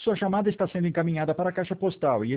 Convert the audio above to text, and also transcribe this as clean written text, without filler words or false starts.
Sua chamada está sendo encaminhada para a caixa postal e